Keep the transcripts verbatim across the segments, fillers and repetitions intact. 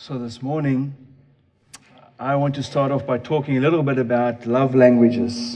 So this morning, I want to start off by talking a little bit about love languages.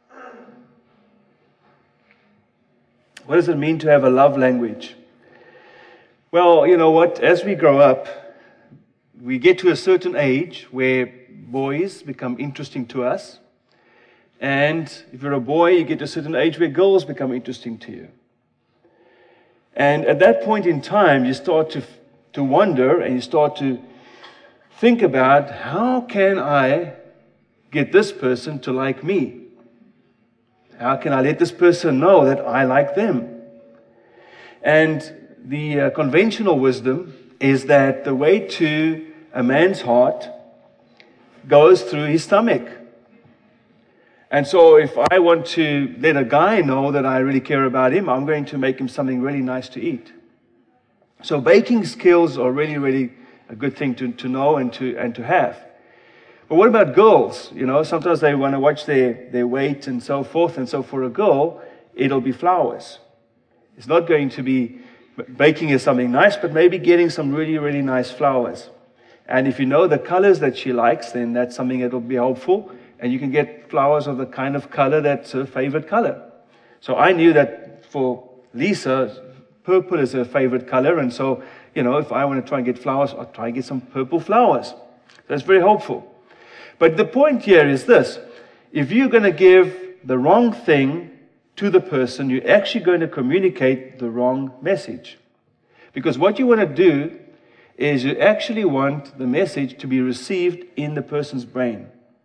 What does it mean to have a love language? Well, you know what, as we grow up, we get to a certain age where boys become interesting to us. And if you're a boy, you get to a certain age where girls become interesting to you. And at that point in time, you start to, to wonder and you start to think about, how can I get this person to like me? How can I let this person know that I like them? And the uh, conventional wisdom is that the way to a man's heart goes through his stomach. And so if I want to let a guy know that I really care about him, I'm going to make him something really nice to eat. So baking skills are really, really a good thing to, to know and to and to have. But what about girls? You know, sometimes they want to watch their, their weight and so forth. And so for a girl, it'll be flowers. It's not going to be baking is something nice, but maybe getting some really, really nice flowers. And if you know the colors that she likes, then that's something that will be helpful. And you can get flowers of the kind of color that's her favorite color. So I knew that for Lisa, purple is her favorite color. And so, you know, if I want to try and get flowers, I'll try and get some purple flowers. That's very helpful. But the point here is this. If you're going to give the wrong thing to the person, you're actually going to communicate the wrong message. Because what you want to do is you actually want the message to be received in the person's brain.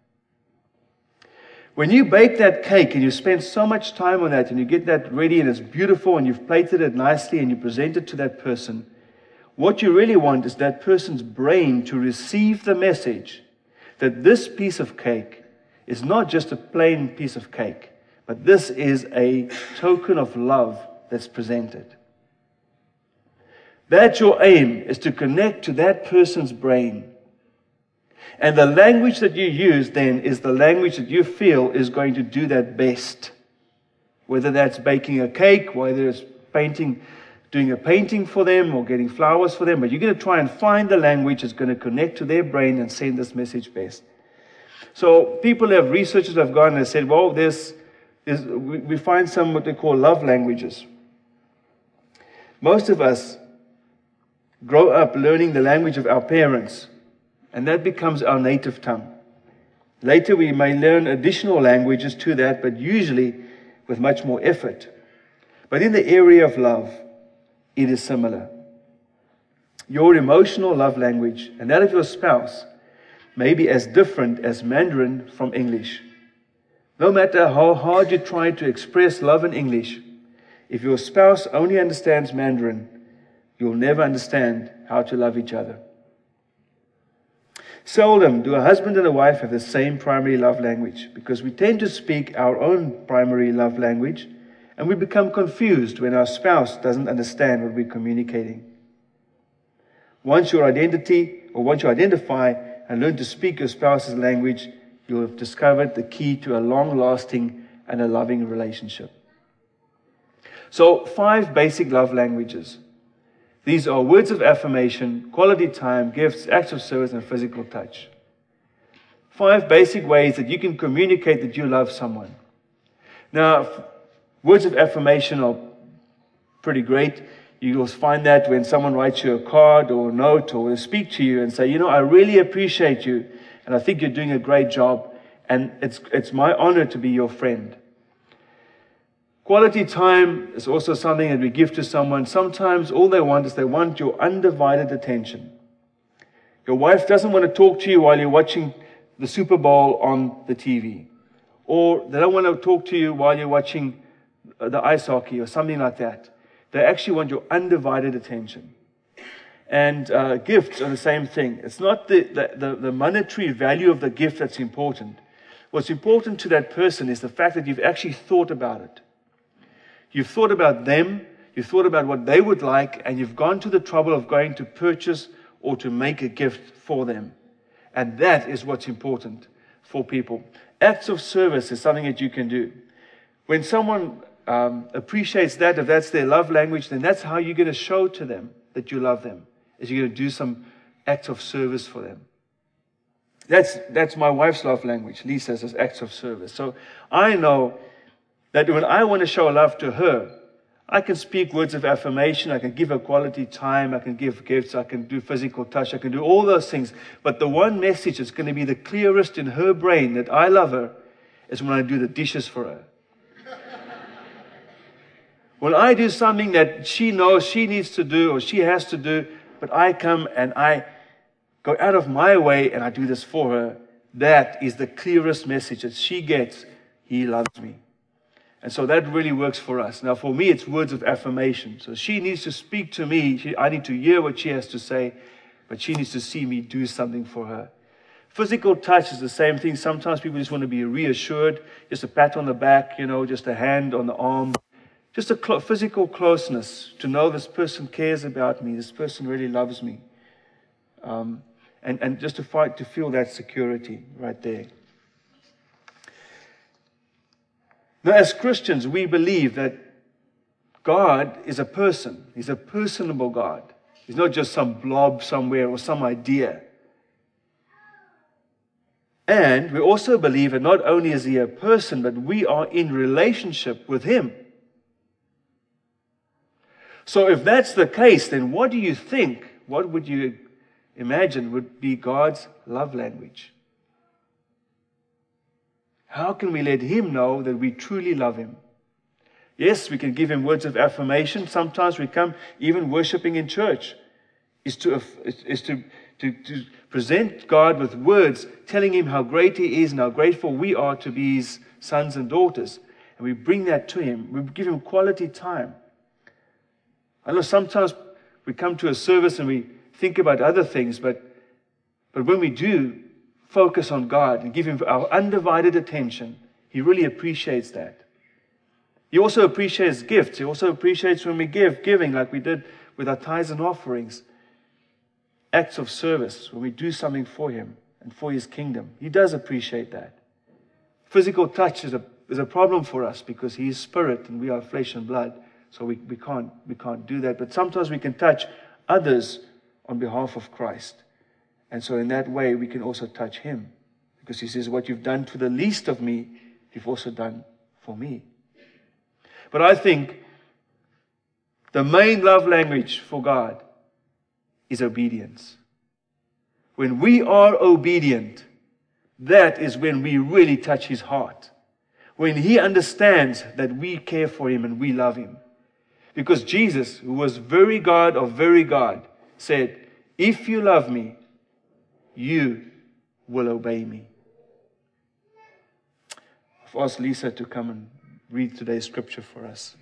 When you bake that cake and you spend so much time on that and you get that ready and it's beautiful and you've plated it nicely and you present it to that person, what you really want is that person's brain to receive the message that this piece of cake is not just a plain piece of cake, but this is a token of love that's presented. That's your aim, is to connect to that person's brain. And the language that you use then is the language that you feel is going to do that best. Whether that's baking a cake, whether it's painting, doing a painting for them or getting flowers for them, but you're going to try and find the language that's going to connect to their brain and send this message best. So people have, researchers have gone and said, well, there's, there's, we, we find some what they call love languages. Most of us grow up learning the language of our parents, and that becomes our native tongue. Later we may learn additional languages to that, but usually with much more effort. But in the area of love, it is similar. Your emotional love language and that of your spouse may be as different as Mandarin from English. No matter how hard you try to express love in English, if your spouse only understands Mandarin, you'll never understand how to love each other. Seldom do a husband and a wife have the same primary love language, because we tend to speak our own primary love language and we become confused when our spouse doesn't understand what we're communicating. Once your identity, or once you identify and learn to speak your spouse's language, you'll have discovered the key to a long-lasting and a loving relationship. So, five basic love languages. These are words of affirmation, quality time, gifts, acts of service, and physical touch. Five basic ways that you can communicate that you love someone. Now, words of affirmation are pretty great. You'll find that when someone writes you a card or a note or will speak to you and say, you know, I really appreciate you and I think you're doing a great job and it's it's my honor to be your friend. Quality time is also something that we give to someone. Sometimes all they want is they want your undivided attention. Your wife doesn't want to talk to you while you're watching the Super Bowl on the T V. Or they don't want to talk to you while you're watching the ice hockey or something like that. They actually want your undivided attention. And uh, gifts are the same thing. It's not the, the, the, the monetary value of the gift that's important. What's important to that person is the fact that you've actually thought about it. You've thought about them, you've thought about what they would like, and you've gone to the trouble of going to purchase or to make a gift for them. And that is what's important for people. Acts of service is something that you can do. When someone um, appreciates that, if that's their love language, then that's how you're going to show to them that you love them. Is you're going to do some acts of service for them. That's, that's my wife's love language, Lisa's, is acts of service. So I know that when I want to show love to her, I can speak words of affirmation, I can give her quality time, I can give gifts, I can do physical touch, I can do all those things. But the one message that's going to be the clearest in her brain that I love her is when I do the dishes for her. When I do something that she knows she needs to do or she has to do, but I come and I go out of my way and I do this for her, that is the clearest message that she gets. He loves me. And so that really works for us. Now, for me, it's words of affirmation. So she needs to speak to me. She, I need to hear what she has to say, but she needs to see me do something for her. Physical touch is the same thing. Sometimes people just want to be reassured, just a pat on the back, you know, just a hand on the arm. Just a cl- physical closeness to know this person cares about me. This person really loves me. Um, and, and just to fight, to feel that security right there. Now, as Christians, we believe that God is a person. He's a personable God. He's not just some blob somewhere or some idea. And we also believe that not only is He a person, but we are in relationship with Him. So if that's the case, then what do you think, what would you imagine would be God's love language? How can we let Him know that we truly love Him? Yes, we can give Him words of affirmation. Sometimes we come, even worshiping in church, is to, is to, to, to present God with words, telling Him how great He is and how grateful we are to be His sons and daughters. And we bring that to Him. We give Him quality time. I know sometimes we come to a service and we think about other things, but, but when we do focus on God and give Him our undivided attention, He really appreciates that. He also appreciates gifts. He also appreciates when we give, giving like we did with our tithes and offerings. Acts of service, when we do something for Him and for His kingdom. He does appreciate that. Physical touch is a, is a problem for us because He is spirit and we are flesh and blood. So we, we can't we can't do that. But sometimes we can touch others on behalf of Christ. And so in that way we can also touch Him. Because He says, what you've done to the least of me, you've also done for me. But I think the main love language for God is obedience. When we are obedient, that is when we really touch His heart. When He understands that we care for Him and we love Him. Because Jesus, who was very God of very God, said, if you love me, you will obey me. I've asked Lisa to come and read today's scripture for us.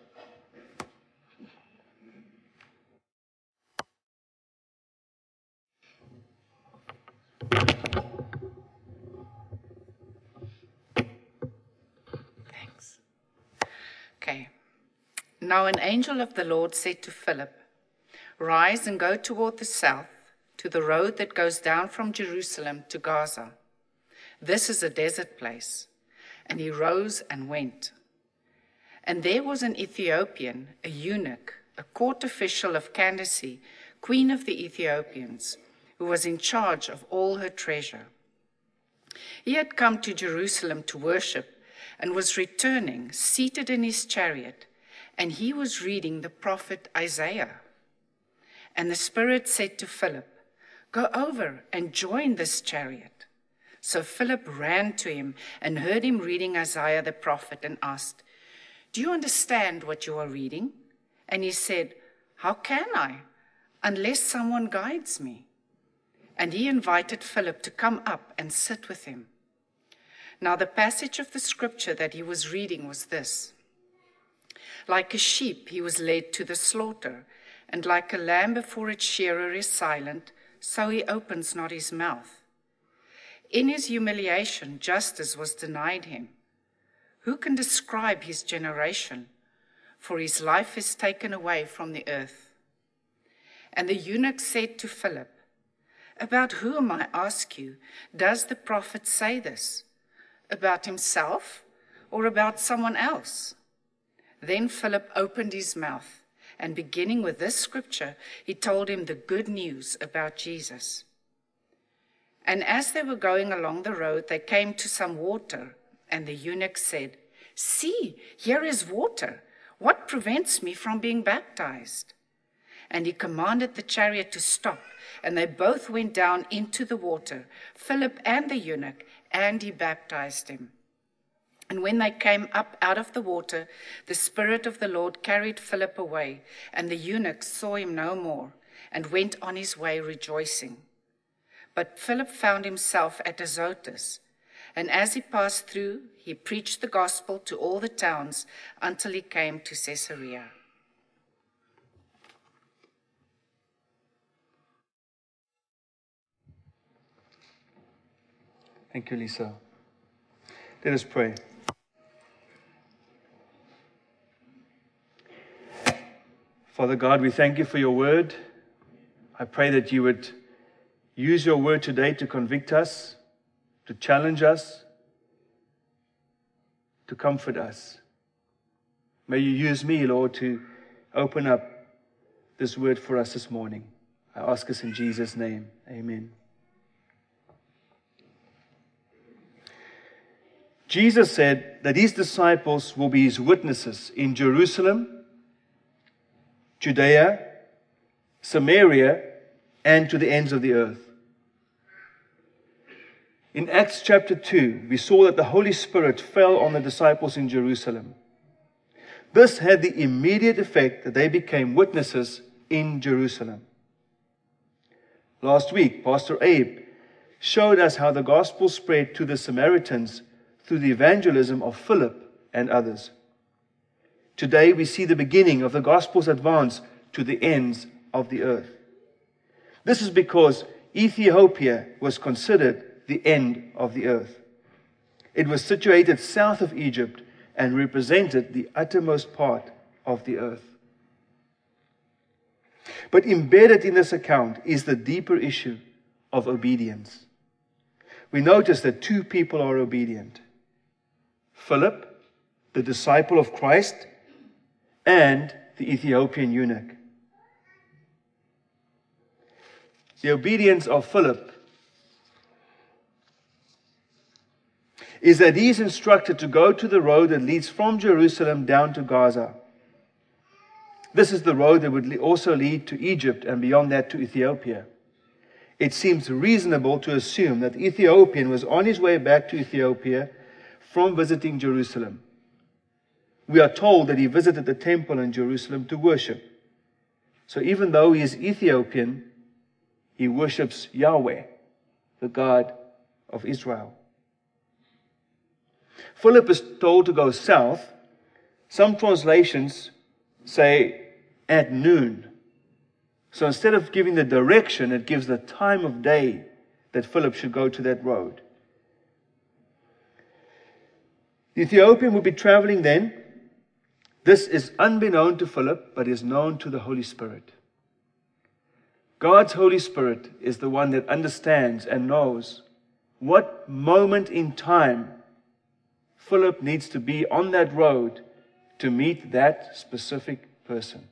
Thanks. Okay. Now an angel of the Lord said to Philip, rise and go toward the south, to the road that goes down from Jerusalem to Gaza. This is a desert place. And he rose and went. And there was an Ethiopian, a eunuch, a court official of Candace, queen of the Ethiopians, who was in charge of all her treasure. He had come to Jerusalem to worship and was returning, seated in his chariot, and he was reading the prophet Isaiah. And the Spirit said to Philip, go over and join this chariot. So Philip ran to him and heard him reading Isaiah the prophet and asked, do you understand what you are reading? And he said, how can I, unless someone guides me? And he invited Philip to come up and sit with him. Now the passage of the scripture that he was reading was this. Like a sheep he was led to the slaughter, and like a lamb before its shearer is silent, so he opens not his mouth. In his humiliation, justice was denied him. Who can describe his generation? For his life is taken away from the earth. And the eunuch said to Philip, about whom, I ask you, does the prophet say this? About himself or about someone else? Then Philip opened his mouth, And beginning with this scripture, he told him the good news about Jesus. And as they were going along the road, they came to some water, and the eunuch said, "See, here is water. What prevents me from being baptized?" And he commanded the chariot to stop, and they both went down into the water, Philip and the eunuch, and he baptized him. And when they came up out of the water, the Spirit of the Lord carried Philip away, and the eunuch saw him no more, and went on his way rejoicing. But Philip found himself at Azotus, and as he passed through, he preached the gospel to all the towns until he came to Caesarea. Thank you, Lisa. Let us pray. Father God, we thank you for your word. I pray that you would use your word today to convict us, to challenge us, to comfort us. May you use me, Lord, to open up this word for us this morning. I ask us in Jesus' name. Amen. Jesus said that his disciples will be his witnesses in Jerusalem, Judea, Samaria, and to the ends of the earth. In Acts chapter two, we saw that the Holy Spirit fell on the disciples in Jerusalem. This had the immediate effect that they became witnesses in Jerusalem. Last week, Pastor Abe showed us how the gospel spread to the Samaritans through the evangelism of Philip and others. Today we see the beginning of the gospel's advance to the ends of the earth. This is because Ethiopia was considered the end of the earth. It was situated south of Egypt and represented the uttermost part of the earth. But embedded in this account is the deeper issue of obedience. We notice that two people are obedient. Philip, the disciple of Christ, and the Ethiopian eunuch. The obedience of Philip is that he is instructed to go to the road that leads from Jerusalem down to Gaza. This is the road that would also lead to Egypt and beyond that to Ethiopia. It seems reasonable to assume that the Ethiopian was on his way back to Ethiopia from visiting Jerusalem. We are told that he visited the temple in Jerusalem to worship. So even though he is Ethiopian, he worships Yahweh, the God of Israel. Philip is told to go south. Some translations say at noon. So instead of giving the direction, it gives the time of day that Philip should go to that road. The Ethiopian would be traveling then. This is unbeknown to Philip, but is known to the Holy Spirit. God's Holy Spirit is the one that understands and knows what moment in time Philip needs to be on that road to meet that specific person.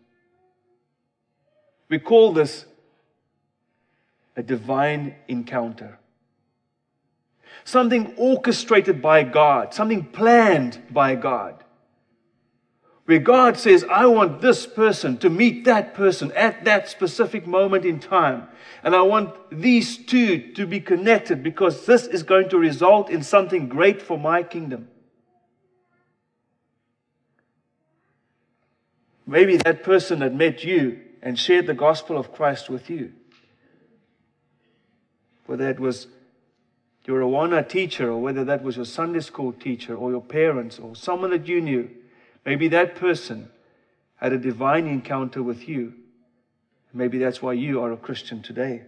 We call this a divine encounter. Something orchestrated by God, something planned by God. Where God says, I want this person to meet that person at that specific moment in time. And I want these two to be connected because this is going to result in something great for my kingdom. Maybe that person that met you and shared the gospel of Christ with you. Whether it was your Awana teacher, or whether that was your Sunday school teacher, or your parents, or someone that you knew. Maybe that person had a divine encounter with you. Maybe that's why you are a Christian today.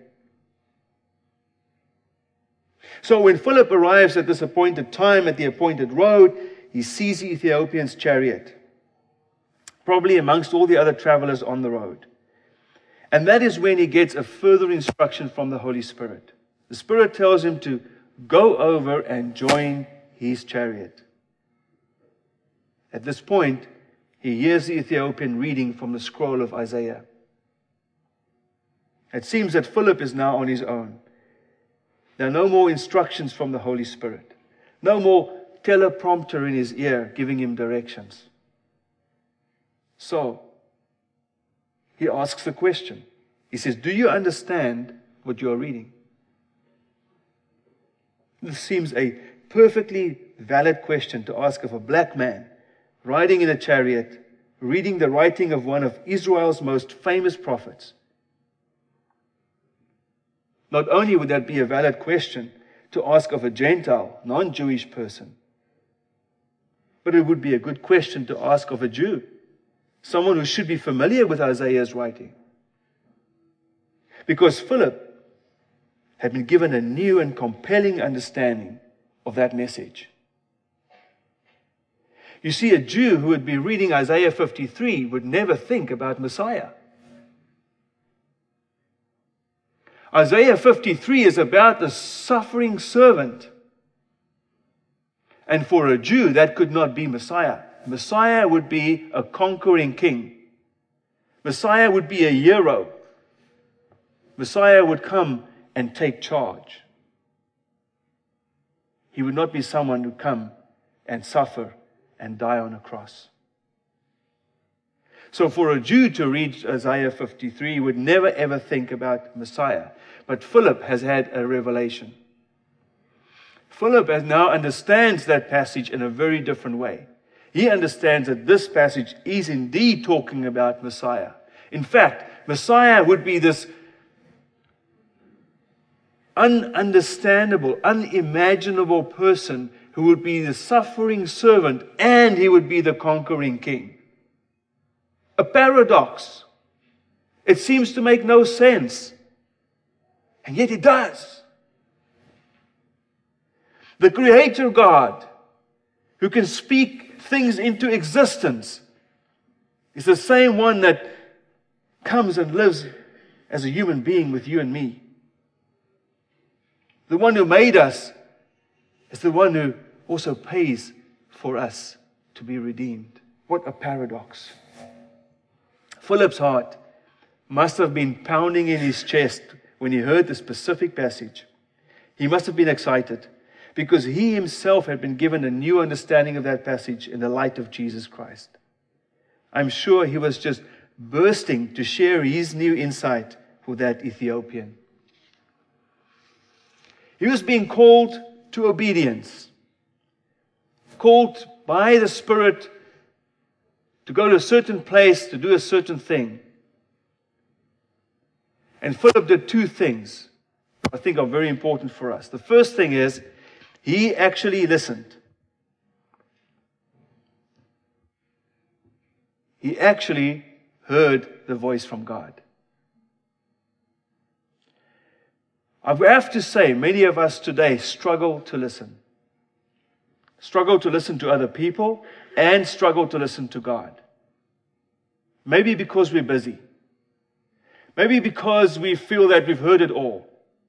So when Philip arrives at this appointed time, at the appointed road, he sees the Ethiopian's chariot, probably amongst all the other travelers on the road. And that is when he gets a further instruction from the Holy Spirit. The Spirit tells him to go over and join his chariot. At this point, he hears the Ethiopian reading from the scroll of Isaiah. It seems that Philip is now on his own. There are no more instructions from the Holy Spirit. No more teleprompter in his ear giving him directions. So, he asks the question. He says, do you understand what you are reading? This seems a perfectly valid question to ask of a black man riding in a chariot, reading the writing of one of Israel's most famous prophets. Not only would that be a valid question to ask of a Gentile, non-Jewish person, but it would be a good question to ask of a Jew, someone who should be familiar with Isaiah's writing. Because Philip had been given a new and compelling understanding of that message. You see, a Jew who would be reading Isaiah fifty-three would never think about Messiah. Isaiah fifty-three is about the suffering servant. And for a Jew, that could not be Messiah. Messiah would be a conquering king. Messiah would be a hero. Messiah would come and take charge. He would not be someone who would come and suffer and die on a cross. So for a Jew to read Isaiah fifty-three would never ever think about Messiah. But Philip has had a revelation. Philip has now understands that passage in a very different way. He understands that this passage is indeed talking about Messiah. In fact, Messiah would be this ununderstandable, unimaginable person who would be the suffering servant and he would be the conquering king. A paradox. It seems to make no sense. And yet it does. The Creator God, who can speak things into existence, is the same one that comes and lives as a human being with you and me. The one who made us is the one who also pays for us to be redeemed. What a paradox. Philip's heart must have been pounding in his chest when he heard the specific passage. He must have been excited because he himself had been given a new understanding of that passage in the light of Jesus Christ. I'm sure he was just bursting to share his new insight with that Ethiopian. He was being called to obedience, called by the Spirit to go to a certain place, to do a certain thing. And Philip did two things I think are very important for us. The first thing is, he actually listened. He actually heard the voice from God. I have to say, many of us today struggle to listen. Struggle to listen to other people and struggle to listen to God. Maybe because we're busy. Maybe because we feel that we've heard it all.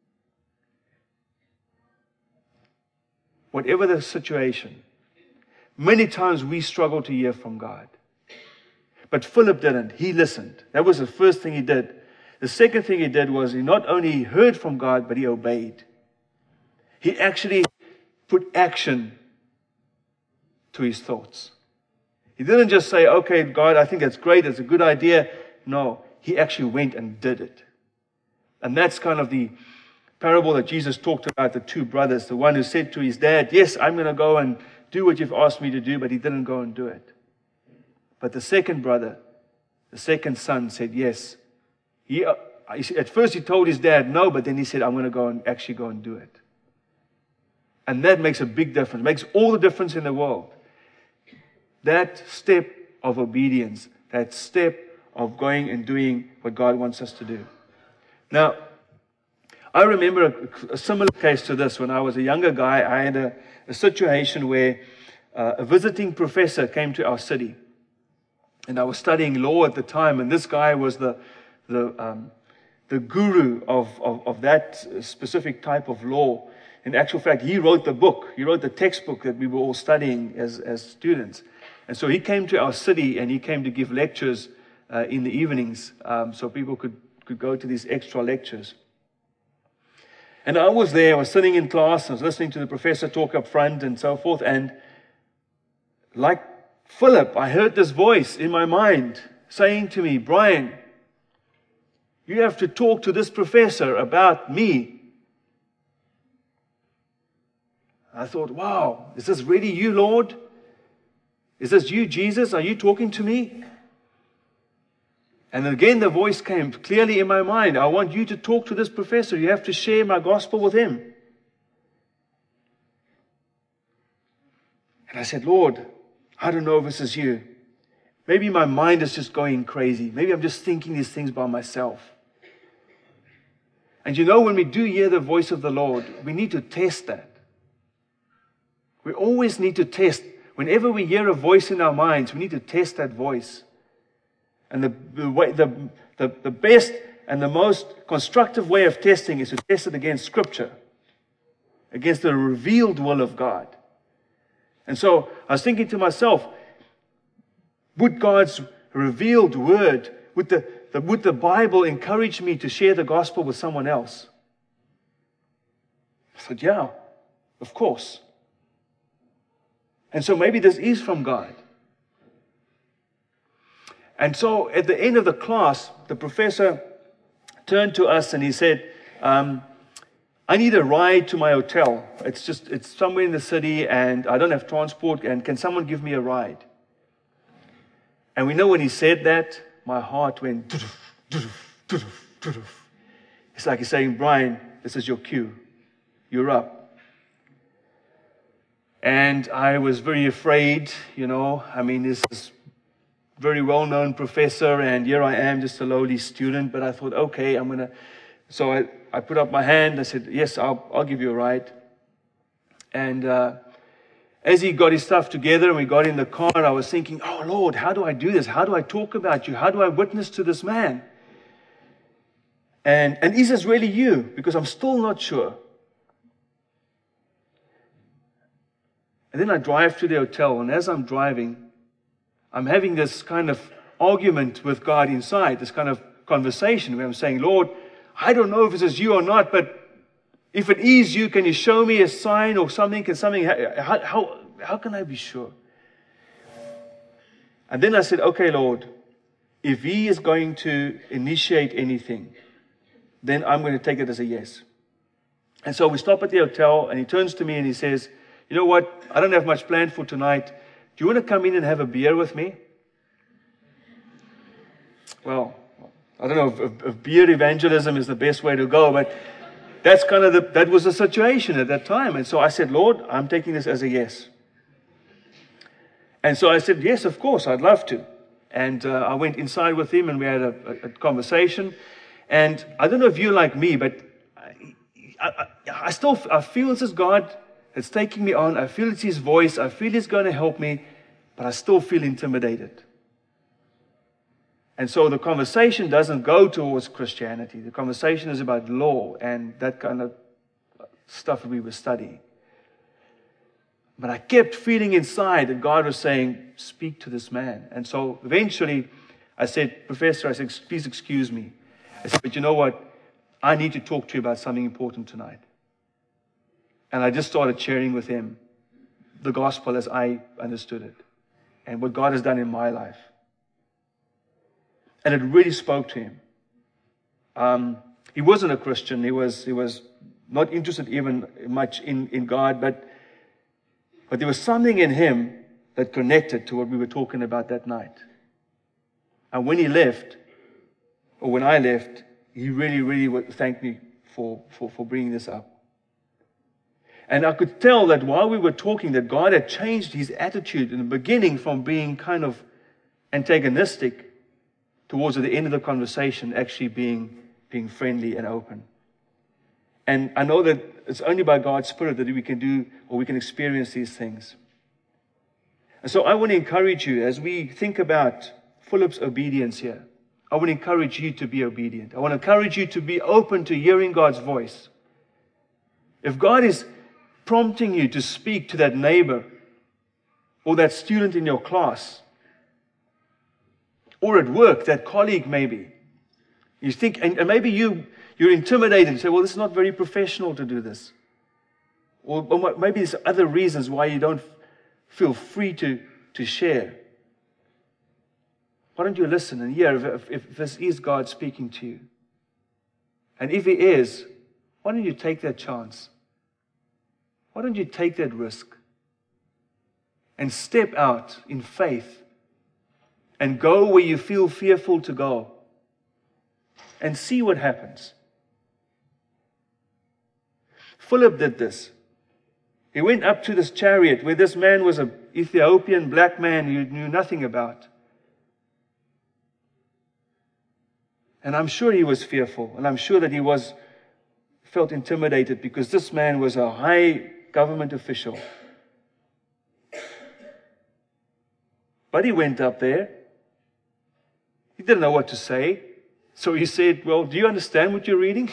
Whatever the situation, many times we struggle to hear from God. But Philip didn't. He listened. That was the first thing he did. The second thing he did was he not only heard from God, but he obeyed. He actually put action to his thoughts. He didn't just say, okay, God, I think that's great, it's a good idea. No, he actually went and did it. And that's kind of the parable that Jesus talked about, the two brothers. The one who said to his dad, yes, I'm going to go and do what you've asked me to do, but he didn't go and do it. But the second brother, the second son said, yes. He, uh, at first he told his dad no, but then he said, I'm going to go and actually go and do it. And that makes a big difference. It makes all the difference in the world. That step of obedience, that step of going and doing what God wants us to do. Now, I remember a, a similar case to this. When I was a younger guy, I had a, a situation where uh, a visiting professor came to our city. And I was studying law at the time, and this guy was the the um, the guru of, of, of that specific type of law. In actual fact, he wrote the book. He wrote the textbook that we were all studying as, as students. And so he came to our city and he came to give lectures uh, in the evenings, um, so people could, could go to these extra lectures. And I was there, I was sitting in class, I was listening to the professor talk up front and so forth, and like Philip, I heard this voice in my mind saying to me, Brian, you have to talk to this professor about me. I thought, wow, is this really you, Lord? Is this you, Jesus? Are you talking to me? And again the voice came clearly in my mind. I want you to talk to this professor. You have to share my gospel with him. And I said, Lord, I don't know if this is you. Maybe my mind is just going crazy. Maybe I'm just thinking these things by myself. And you know, when we do hear the voice of the Lord, we need to test that. We always need to test. Whenever we hear a voice in our minds, we need to test that voice. And the, the, way, the, the, the best and the most constructive way of testing is to test it against Scripture, against the revealed will of God. And so I was thinking to myself, would God's revealed word, would the, the, would the Bible encourage me to share the gospel with someone else? I said, yeah, of course. And so maybe this is from God. And so at the end of the class, the professor turned to us and he said, um, I need a ride to my hotel. It's just, it's somewhere in the city and I don't have transport, and can someone give me a ride? And we know when he said that, my heart went, it's like he's saying, Brian, this is your cue. You're up. And I was very afraid, you know, I mean, this is very well-known professor, and here I am, just a lowly student. But I thought, okay, I'm going to... So I, I put up my hand. I said, yes, I'll, I'll give you a ride. And uh, as he got his stuff together and we got in the car, I was thinking, oh, Lord, how do I do this? How do I talk about you? How do I witness to this man? And, and is this really you? Because I'm still not sure. And then I drive to the hotel, and as I'm driving, I'm having this kind of argument with God inside, this kind of conversation where I'm saying, Lord, I don't know if this is you or not, but if it is you, can you show me a sign or something? Can something, how, how, how can I be sure? And then I said, okay, Lord, if he is going to initiate anything, then I'm going to take it as a yes. And so we stop at the hotel, and he turns to me and he says, you know what? I don't have much planned for tonight. Do you want to come in and have a beer with me? Well, I don't know if, if, if beer evangelism is the best way to go, but that's kind of the, that was the situation at that time. And so I said, Lord, I'm taking this as a yes. And so I said, yes, of course, I'd love to. And uh, I went inside with him and we had a, a, a conversation. And I don't know if you're like me, but I, I, I still I feel this is God. It's taking me on. I feel it's his voice. I feel he's going to help me, but I still feel intimidated. And so the conversation doesn't go towards Christianity. The conversation is about law and that kind of stuff we were studying. But I kept feeling inside that God was saying, speak to this man. And so eventually I said, Professor, I said, please excuse me. I said, but you know what? I need to talk to you about something important tonight. And I just started sharing with him the gospel as I understood it and what God has done in my life. And it really spoke to him. Um, he wasn't a Christian. He was he was not interested even much in, in God, but, but there was something in him that connected to what we were talking about that night. And when he left, or when I left, he really, really thanked me for, for, for bringing this up. And I could tell that while we were talking, that God had changed his attitude in the beginning from being kind of antagonistic towards the end of the conversation, actually being, being friendly and open. And I know that it's only by God's Spirit that we can do or we can experience these things. And so I want to encourage you as we think about Philip's obedience here. I want to encourage you to be obedient. I want to encourage you to be open to hearing God's voice. If God is prompting you to speak to that neighbor or that student in your class, or at work, that colleague maybe. You think, and, and maybe you, you're intimidated. You say, well, this is not very professional to do this. Or, or maybe there's other reasons why you don't feel free to, to share. Why don't you listen and hear if, if this is God speaking to you? And if He is, why don't you take that chance? Why don't you take that risk and step out in faith and go where you feel fearful to go and see what happens? Philip did this. He went up to this chariot where this man was an Ethiopian black man you knew nothing about. And I'm sure he was fearful, and I'm sure that he was felt intimidated because this man was a high government official. But he went up there. He didn't know what to say. So he said, well, do you understand what you're reading?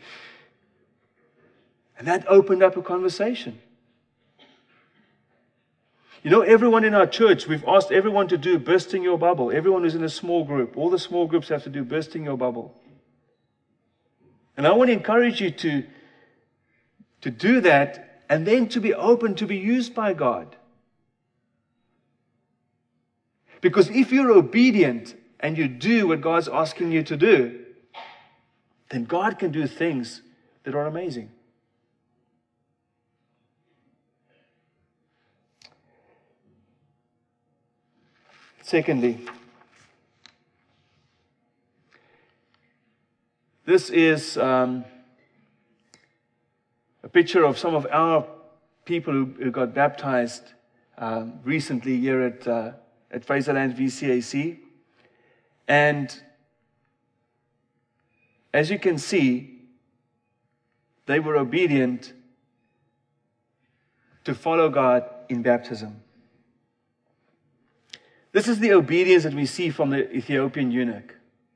And that opened up a conversation. You know, everyone in our church, we've asked everyone to do bursting your bubble. Everyone who's in a small group. All the small groups have to do bursting your bubble. And I want to encourage you to, to do that and then to be open to be used by God. Because if you're obedient and you do what God's asking you to do, then God can do things that are amazing. Secondly, this is um, a picture of some of our people who, who got baptized um, recently here at, uh, at Fraserland V C A C. And as you can see, they were obedient to follow God in baptism. This is the obedience that we see from the Ethiopian eunuch.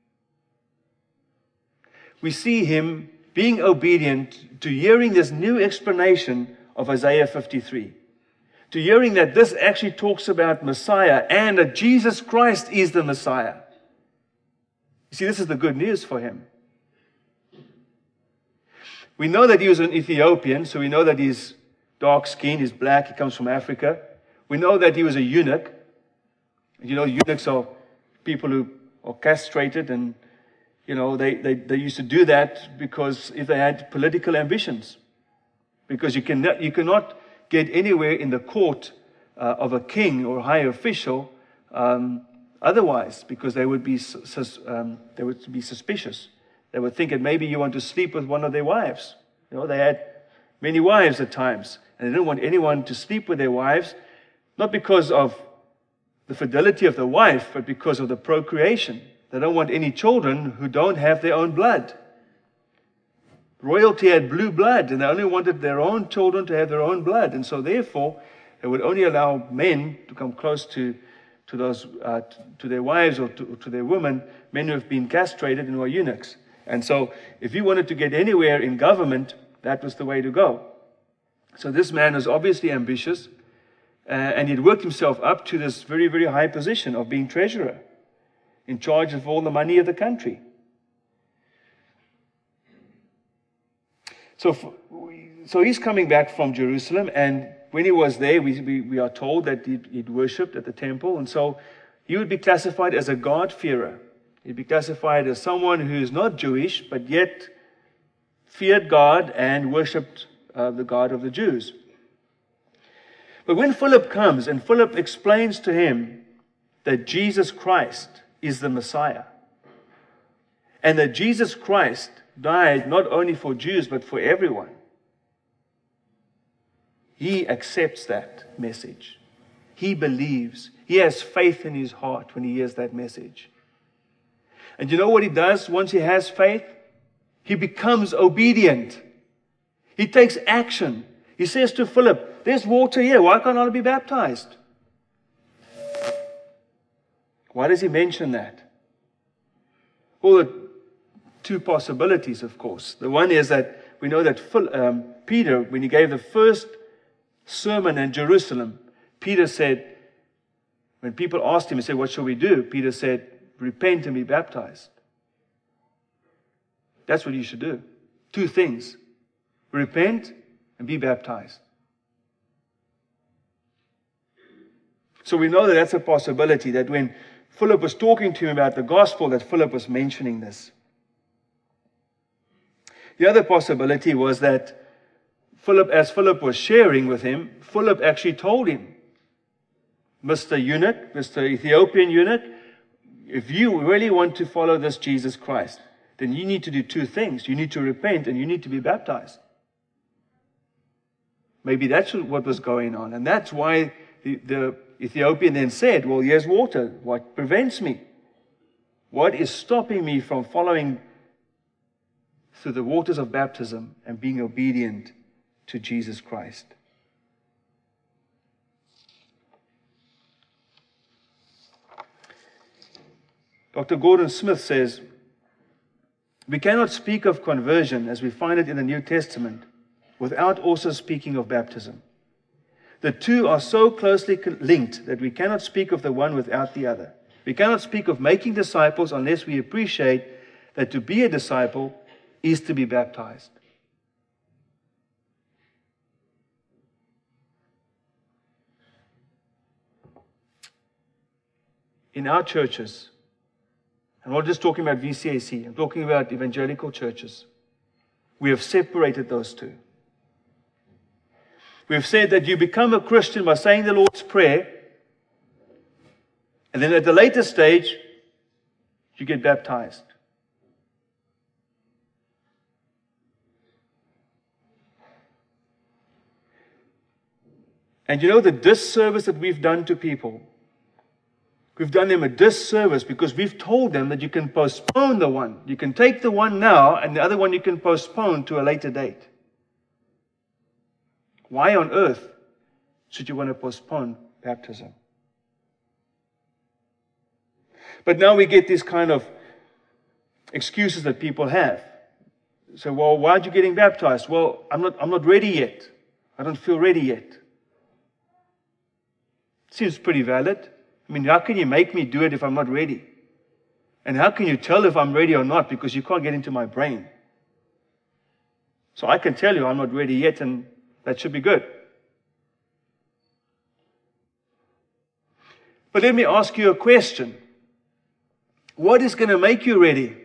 We see him being obedient to hearing this new explanation of Isaiah fifty-three. To hearing that this actually talks about Messiah and that Jesus Christ is the Messiah. You see, this is the good news for him. We know that he was an Ethiopian, so we know that he's dark-skinned, he's black, he comes from Africa. We know that he was a eunuch. You know, eunuchs are people who are castrated, and, you know, they, they, they used to do that because if they had political ambitions. Because you cannot, you cannot get anywhere in the court uh, of a king or a high official um, otherwise, because they would be sus, um, they would be suspicious. They would think that maybe you want to sleep with one of their wives. You know, they had many wives at times, and they didn't want anyone to sleep with their wives, not because of the fidelity of the wife, but because of the procreation. They don't want any children who don't have their own blood. Royalty had blue blood, and they only wanted their own children to have their own blood. And so therefore, they would only allow men to come close to, to, those, uh, to their wives or to, to their women, men who have been castrated and who are eunuchs. And so if you wanted to get anywhere in government, that was the way to go. So this man was obviously ambitious. Uh, and he'd worked himself up to this very, very high position of being treasurer, in charge of all the money of the country. So, for, so he's coming back from Jerusalem, and when he was there, we, we, we are told that he'd, he'd worshipped at the temple, and so he would be classified as a God-fearer. He'd be classified as someone who is not Jewish, but yet feared God and worshipped uh, the God of the Jews. But when Philip comes and Philip explains to him that Jesus Christ is the Messiah, and that Jesus Christ died not only for Jews but for everyone, he accepts that message. He believes. He has faith in his heart when he hears that message. And you know what he does once he has faith? He becomes obedient. He takes action. He says to Philip, there's water here. Why can't I be baptized? Why does he mention that? Well, the two possibilities, of course. The one is that we know that Phil, um, Peter, when he gave the first sermon in Jerusalem, Peter said, When people asked him and said, what shall we do? Peter said, repent and be baptized. That's what you should do. Two things. Repent and be baptized. So we know that that's a possibility, that when Philip was talking to him about the gospel, that Philip was mentioning this. The other possibility was that Philip, as Philip was sharing with him, Philip actually told him, Mister Eunuch, Mister Ethiopian eunuch, if you really want to follow this Jesus Christ, then you need to do two things. You need to repent and you need to be baptized. Maybe that's what was going on. And that's why the, the Ethiopian then said, well, here's water. What prevents me? What is stopping me from following through the waters of baptism and being obedient to Jesus Christ? Doctor Gordon Smith says, we cannot speak of conversion as we find it in the New Testament without also speaking of baptism. The two are so closely linked that we cannot speak of the one without the other. We cannot speak of making disciples unless we appreciate that to be a disciple is to be baptized. In our churches, I'm not just talking about V C A C, I'm talking about evangelical churches, we have separated those two. We've said that you become a Christian by saying the Lord's Prayer, and then at the later stage, you get baptized. And you know the disservice that we've done to people? We've done them a disservice because we've told them that you can postpone the one. You can take the one now, and the other one you can postpone to a later date. Why on earth should you want to postpone baptism? But now we get these kind of excuses that people have. So, well, why aren't you getting baptized? Well, I'm not, I'm not ready yet. I don't feel ready yet. Seems pretty valid. I mean, how can you make me do it if I'm not ready? And how can you tell if I'm ready or not? Because you can't get into my brain. So I can tell you I'm not ready yet, and that should be good. But let me ask you a question. What is going to make you ready?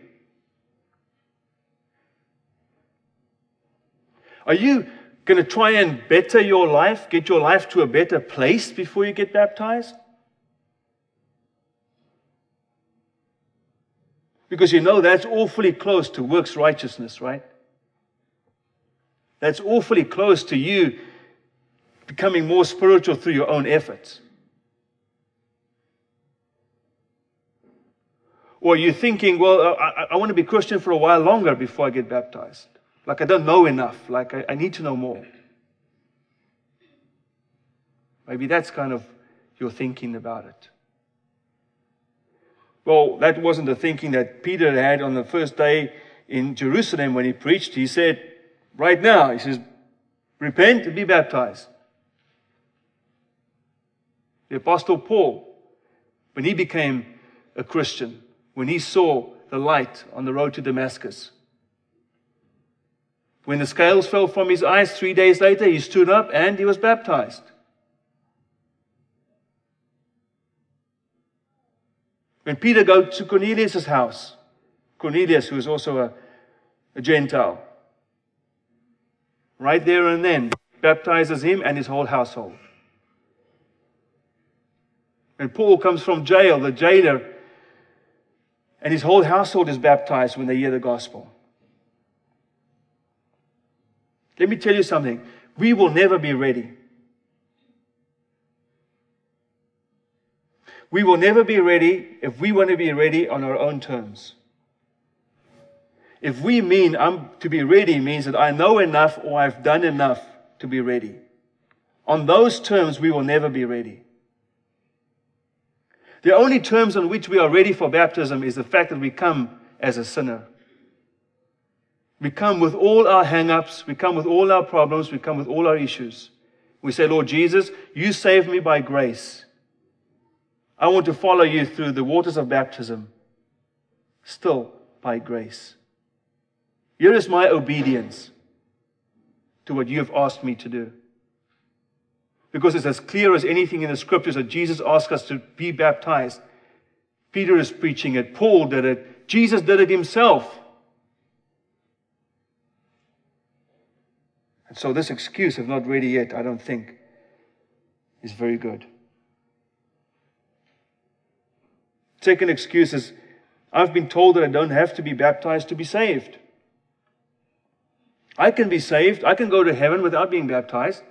Are you going to try and better your life, get your life to a better place before you get baptized? Because you know that's awfully close to works righteousness, right? That's awfully close to you becoming more spiritual through your own efforts. Or you're thinking, well, I, I want to be Christian for a while longer before I get baptized. Like I don't know enough. Like I, I need to know more. Maybe that's kind of your thinking about it. Well, that wasn't the thinking that Peter had on the first day in Jerusalem when he preached. He said, right now, he says, repent and be baptized. The Apostle Paul, when he became a Christian, when he saw the light on the road to Damascus, when the scales fell from his eyes, three days later, he stood up and he was baptized. When Peter goes to Cornelius' house, Cornelius, who was also a, a Gentile, right there and then, baptizes him and his whole household. When Paul comes from jail, the jailer and his whole household is baptized when they hear the gospel. Let me tell you something. We will never be ready. We will never be ready if we want to be ready on our own terms. If we mean I'm to be ready means that I know enough or I've done enough to be ready. On those terms, we will never be ready. The only terms on which we are ready for baptism is the fact that we come as a sinner. We come with all our hang-ups, we come with all our problems, we come with all our issues. We say, Lord Jesus, you saved me by grace. I want to follow you through the waters of baptism, still by grace. Here is my obedience to what you have asked me to do. Because it's as clear as anything in the scriptures that Jesus asked us to be baptized. Peter is preaching it. Paul did it. Jesus did it himself. And so this excuse of not ready yet, I don't think, is very good. Second excuse is, I've been told that I don't have to be baptized to be saved. I can be saved. I can go to heaven without being baptized.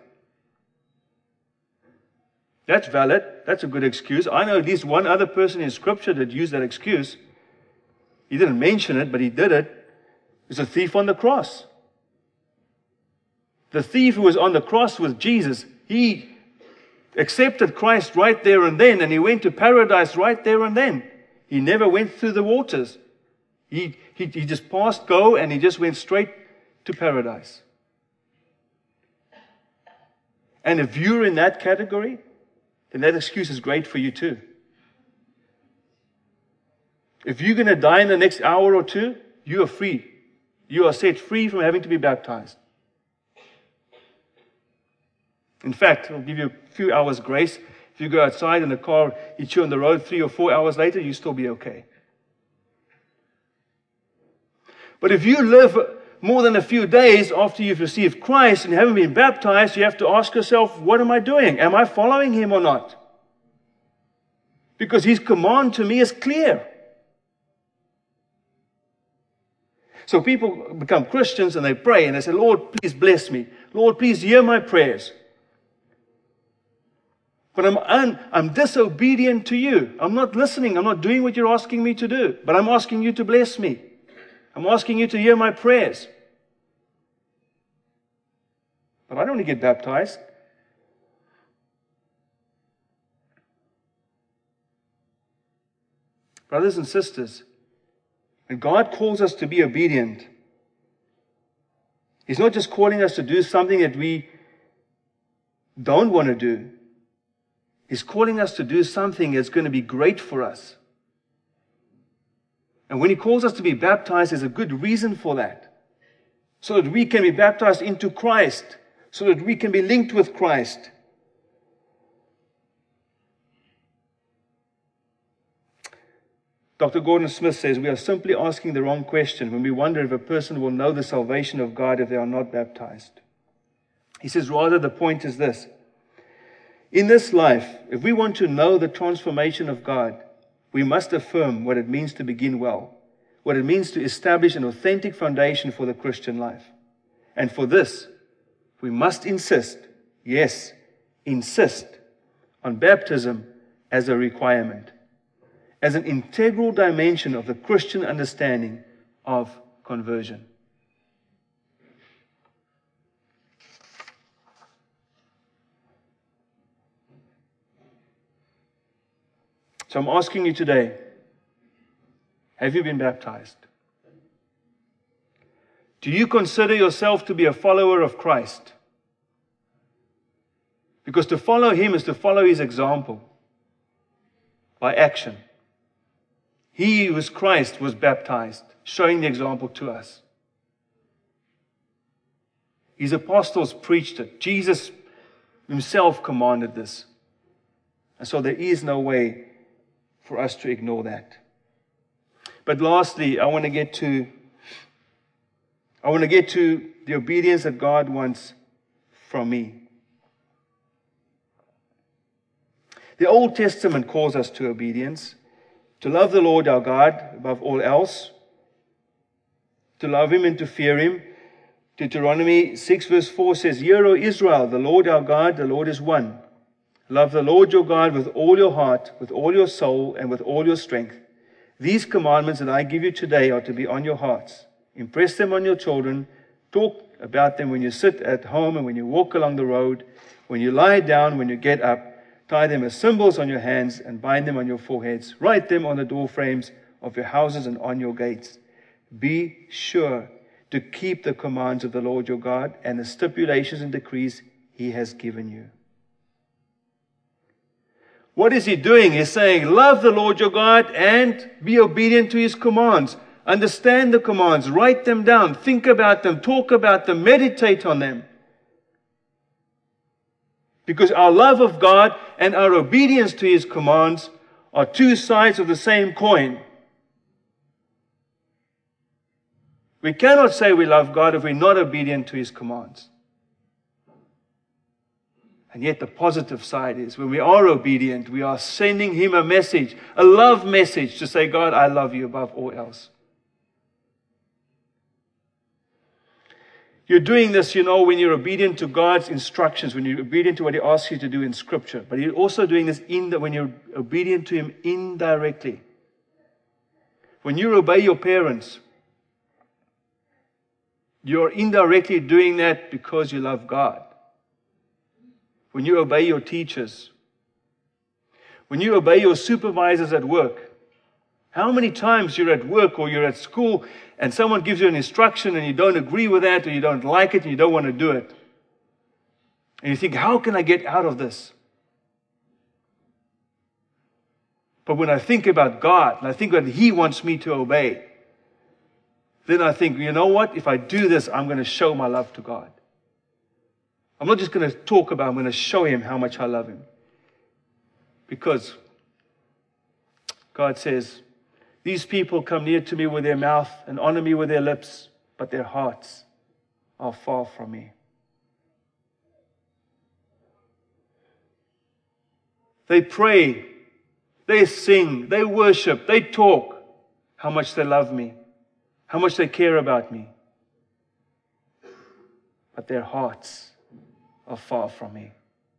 That's valid. That's a good excuse. I know at least one other person in Scripture that used that excuse. He didn't mention it, but he did it. It's a thief on the cross. The thief who was on the cross with Jesus, he accepted Christ right there and then, and he went to paradise right there and then. He never went through the waters. He, he, he just passed go, and he just went straight to paradise. And if you're in that category, then that excuse is great for you too. If you're going to die in the next hour or two, you are free. You are set free from having to be baptized. In fact, I'll give you a few hours grace. If you go outside and the car hits you on the road three or four hours later, you'll still be okay. But if you live more than a few days after you've received Christ and you haven't been baptized, you have to ask yourself, what am I doing? Am I following Him or not? Because His command to me is clear. So people become Christians and they pray and they say, Lord, please bless me. Lord, please hear my prayers. But I'm, un, I'm disobedient to you. I'm not listening. I'm not doing what you're asking me to do. But I'm asking you to bless me. I'm asking you to hear my prayers. But I don't want to get baptized. Brothers and sisters, when God calls us to be obedient, He's not just calling us to do something that we don't want to do. He's calling us to do something that's going to be great for us. And when He calls us to be baptized, there's a good reason for that. So that we can be baptized into Christ. So that we can be linked with Christ. Doctor Gordon Smith says, we are simply asking the wrong question when we wonder if a person will know the salvation of God if they are not baptized. He says, rather, the point is this. In this life, if we want to know the transformation of God, we must affirm what it means to begin well, what it means to establish an authentic foundation for the Christian life. And for this, we must insist, yes, insist on baptism as a requirement, as an integral dimension of the Christian understanding of conversion. So I'm asking you today, have you been baptized? Do you consider yourself to be a follower of Christ? Because to follow Him is to follow His example by action. He who is Christ was baptized, showing the example to us. His apostles preached it. Jesus Himself commanded this. And so there is no way for us to ignore that. But lastly, I want to get to I want to get to the obedience that God wants from me. The Old Testament calls us to obedience, to love the Lord our God above all else, to love Him and to fear Him. Deuteronomy six verse four says, Hear, O Israel, the Lord our God, the Lord is one. Love the Lord your God with all your heart, with all your soul, and with all your strength. These commandments that I give you today are to be on your hearts. Impress them on your children. Talk about them when you sit at home and when you walk along the road, when you lie down, when you get up. Tie them as symbols on your hands and bind them on your foreheads. Write them on the door frames of your houses and on your gates. Be sure to keep the commands of the Lord your God and the stipulations and decrees He has given you. What is he doing? He's saying, love the Lord your God and be obedient to his commands. Understand the commands, write them down, think about them, talk about them, meditate on them. Because our love of God and our obedience to his commands are two sides of the same coin. We cannot say we love God if we're not obedient to his commands. And yet the positive side is when we are obedient, we are sending him a message, a love message to say, God, I love you above all else. You're doing this, you know, when you're obedient to God's instructions, when you're obedient to what he asks you to do in Scripture. But you're also doing this in the, when you're obedient to him indirectly. When you obey your parents, you're indirectly doing that because you love God. When you obey your teachers, when you obey your supervisors at work, how many times you're at work or you're at school and someone gives you an instruction and you don't agree with that or you don't like it and you don't want to do it. And you think, how can I get out of this? But when I think about God and I think that he wants me to obey, then I think, you know what? If I do this, I'm going to show my love to God. I'm not just going to talk about it, I'm going to show him how much I love him. Because God says, these people come near to me with their mouth and honor me with their lips, but their hearts are far from me. They pray, they sing, they worship, they talk how much they love me, how much they care about me. But their hearts are far from me.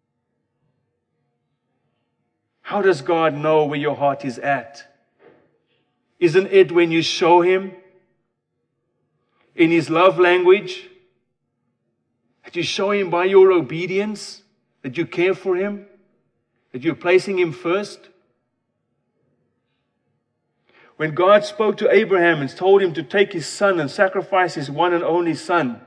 How does God know where your heart is at? Isn't it when you show him in his love language, that you show him by your obedience, that you care for him, that you're placing him first? When God spoke to Abraham and told him to take his son and sacrifice his one and only son,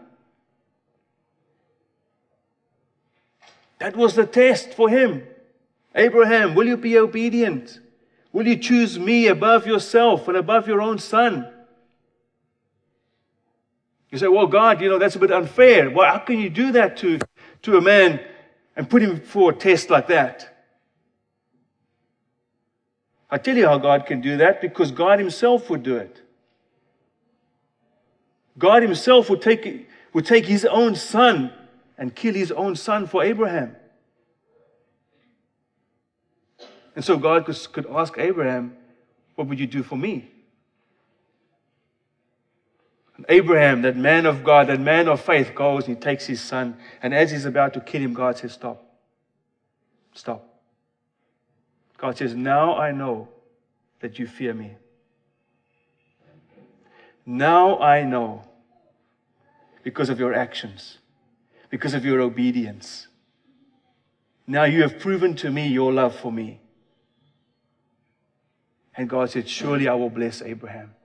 that was the test for him. Abraham, will you be obedient? Will you choose me above yourself and above your own son? You say, well, God, you know, that's a bit unfair. Well, how can you do that to, to a man and put him for a test like that? I tell you how God can do that, because God himself would do it. God himself would take, would take his own son and kill his own son for Abraham. And so God could, could ask Abraham, what would you do for me? And Abraham, that man of God, that man of faith, goes and he takes his son. And as he's about to kill him, God says, stop. Stop. God says, now I know that you fear me. Now I know, because of your actions, because of your obedience. Now you have proven to me your love for me. And God said, surely I will bless Abraham.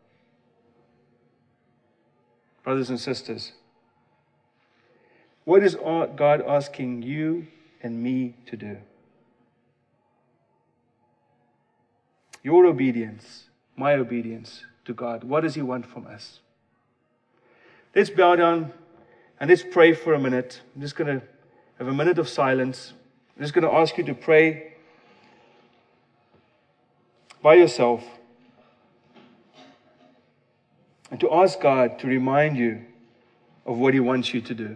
Brothers and sisters, what is God asking you and me to do? Your obedience, my obedience to God, what does he want from us? Let's bow down and let's pray for a minute. I'm just going to have a minute of silence. I'm just going to ask you to pray by yourself and to ask God to remind you of what he wants you to do.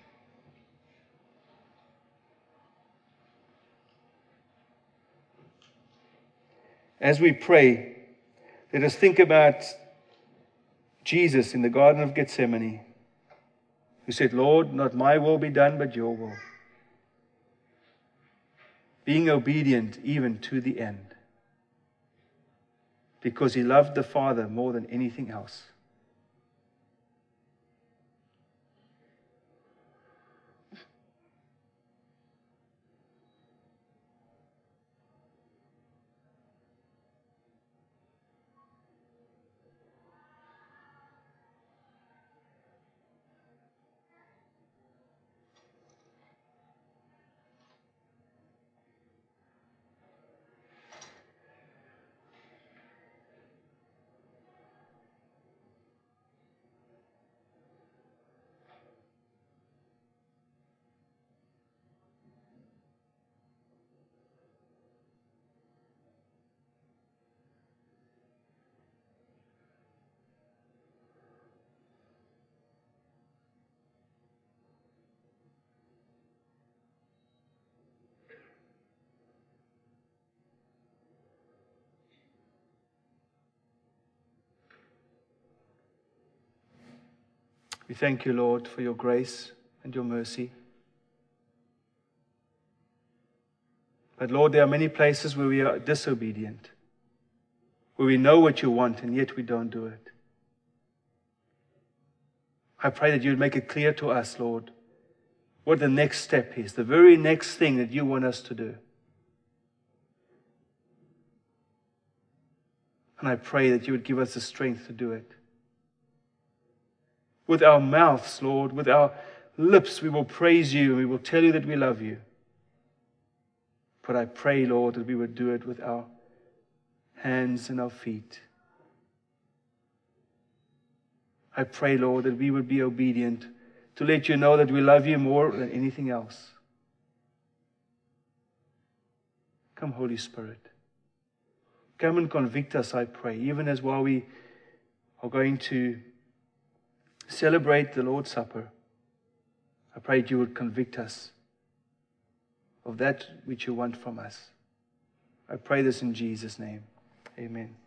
As we pray, let us think about Jesus in the Garden of Gethsemane, who said, Lord, not my will be done, but your will. Being obedient even to the end, because he loved the Father more than anything else. We thank you, Lord, for your grace and your mercy. But Lord, there are many places where we are disobedient, where we know what you want and yet we don't do it. I pray that you would make it clear to us, Lord, what the next step is, the very next thing that you want us to do. And I pray that you would give us the strength to do it. With our mouths, Lord, with our lips, we will praise you and we will tell you that we love you. But I pray, Lord, that we would do it with our hands and our feet. I pray, Lord, that we would be obedient to let you know that we love you more than anything else. Come, Holy Spirit. Come and convict us, I pray, even as while we are going to celebrate the Lord's Supper. I pray that you would convict us of that which you want from us. I pray this in Jesus' name. Amen.